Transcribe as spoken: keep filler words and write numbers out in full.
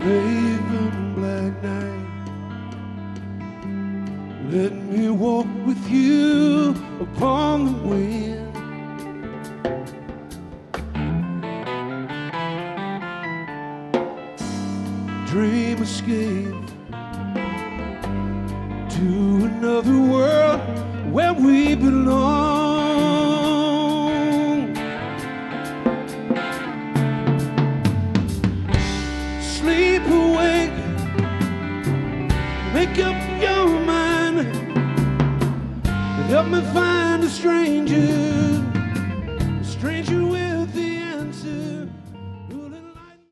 raven black night. Let me walk with you upon the wind. Dream escape to another world where we belong. Sleep awake, make up your mind, help me find a stranger